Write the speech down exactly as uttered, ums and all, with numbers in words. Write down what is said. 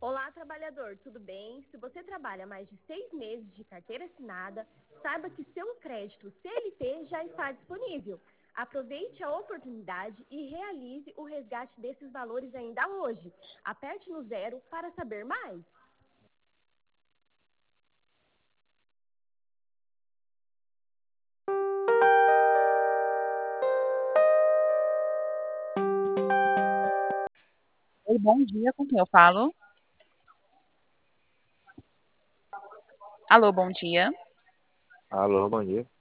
Olá, trabalhador, tudo bem? Se você trabalha mais de seis meses de carteira assinada, saiba que seu crédito C L T já está disponível. Aproveite a oportunidade e realize o resgate desses valores ainda hoje. Aperte no zero para saber mais. Oi, bom dia, com quem eu falo? Alô, bom dia. Alô, bom dia.